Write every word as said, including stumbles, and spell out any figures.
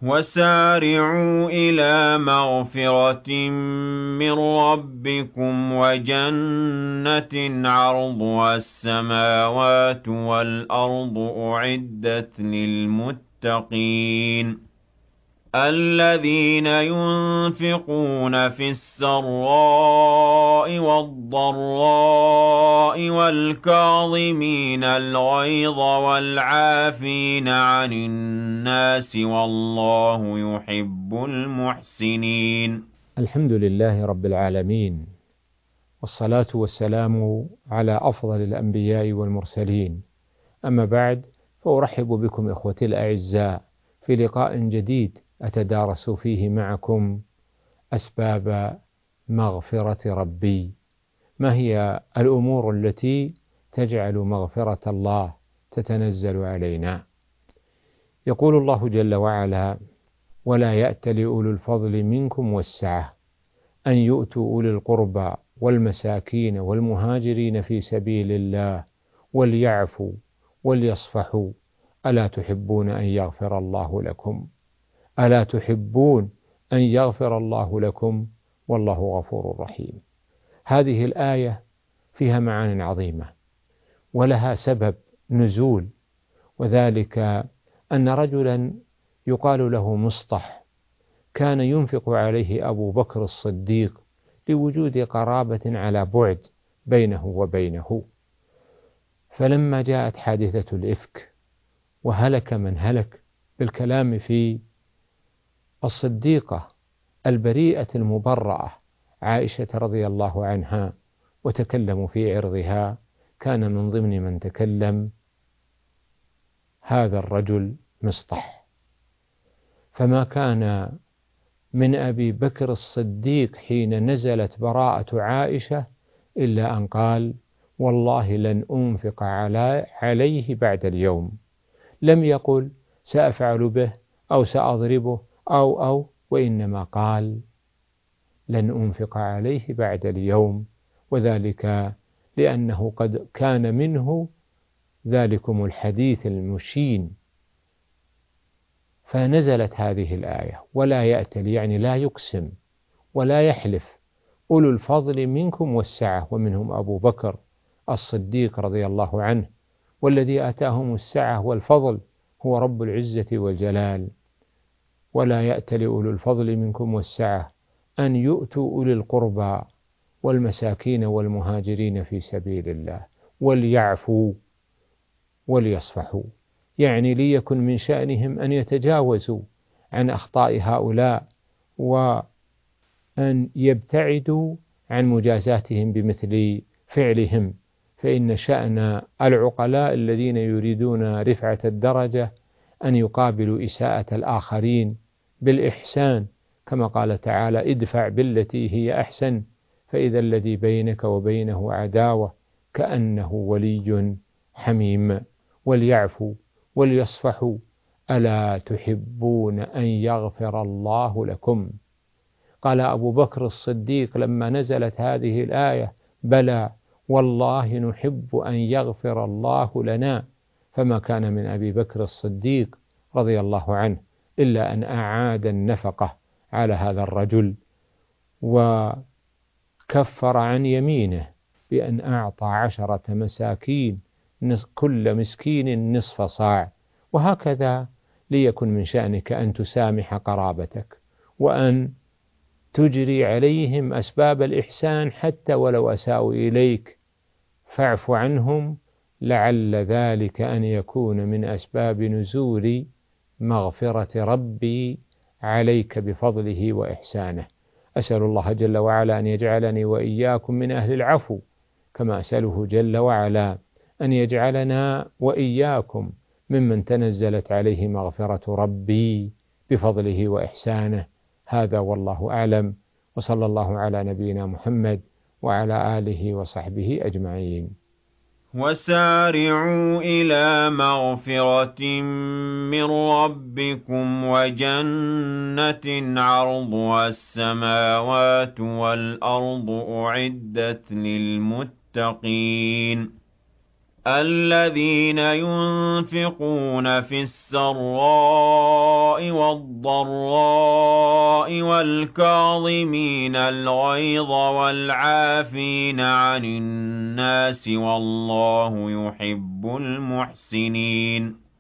وسارعوا إلى مغفرة من ربكم وجنة عرضها السماوات والأرض أعدت للمتقين الذين ينفقون في السراء والضراء والكاظمين الغيظ والعافين عن الناس والله يحب المحسنين. الحمد لله رب العالمين، والصلاة والسلام على أفضل الأنبياء والمرسلين. أما بعد، فأرحب بكم إخوتي الأعزاء في لقاء جديد أتدارس فيه معكم أسباب مغفرة ربي. ما هي الأمور التي تجعل مغفرة الله تتنزل علينا؟ يقول الله جل وعلا: ولا يأتل أولو الفضل منكم والسعة أن يؤتوا أولي القربى والمساكين والمهاجرين في سبيل الله وليعفوا وليصفحوا ألا تحبون أن يغفر الله لكم ألا تحبون أن يغفر الله لكم والله غفور رحيم. هذه الآية فيها معان عظيمة ولها سبب نزول، وذلك أن رجلا يقال له مصطح كان ينفق عليه أبو بكر الصديق لوجود قرابة على بعد بينه وبينه، فلما جاءت حادثة الإفك وهلك من هلك بالكلام في الصديقة البريئة المبرأة عائشة رضي الله عنها وتكلموا في عرضها، كان من ضمن من تكلم هذا الرجل مصطح. فما كان من أبي بكر الصديق حين نزلت براءة عائشة إلا أن قال: والله لن أنفق على عليه بعد اليوم. لم يقل سأفعل به أو سأضربه أو أو وإنما قال لن أنفق عليه بعد اليوم، وذلك لأنه قد كان منه ذلكم الحديث المشين. فنزلت هذه الآية: ولا يأتل، يعني لا يقسم ولا يحلف، أولو الفضل منكم والسعة، ومنهم أبو بكر الصديق رضي الله عنه، والذي آتاهم السعة والفضل هو رب العزة والجلال. ولا يأتل أولو الفضل منكم والسعة أن يؤتوا أولي القربى والمساكين والمهاجرين في سبيل الله وليعفوا وليصفحوا، يعني ليكن من شأنهم أن يتجاوزوا عن أخطاء هؤلاء وأن يبتعدوا عن مجازاتهم بمثل فعلهم، فإن شأن العقلاء الذين يريدون رفعة الدرجة أن يقابلوا إساءة الآخرين بالإحسان، كما قال تعالى: ادفع بالتي هي أحسن فإذا الذي بينك وبينه عداوة كأنه ولي حميم. وليعفوا وليصفحوا ألا تحبون أن يغفر الله لكم. قال أبو بكر الصديق لما نزلت هذه الآية: بلى والله نحب أن يغفر الله لنا. فما كان من أبي بكر الصديق رضي الله عنه إلا أن أعاد النفقة على هذا الرجل، وكفر عن يمينه بأن أعطى عشرة مساكين كل مسكين نصف صاع. وهكذا ليكن من شأنك أن تسامح قرابتك وأن تجري عليهم أسباب الإحسان حتى ولو أساءوا إليك، فاعف عنهم، لعل ذلك أن يكون من أسباب نزول مغفرة ربي عليك بفضله وإحسانه. أسأل الله جل وعلا أن يجعلني وإياكم من أهل العفو، كما أسأله جل وعلا أن يجعلنا وإياكم ممن تنزلت عليه مغفرة ربي بفضله وإحسانه. هذا والله أعلم، وصلى الله على نبينا محمد وعلى آله وصحبه أجمعين. وسارعوا إلى مغفرة من ربكم وجنة عرضها السماوات والأرض أعدت للمتقين الذين ينفقون في السراء والضراء الضراء والكاظمين الغيظ والعافين عن الناس والله يحب المحسنين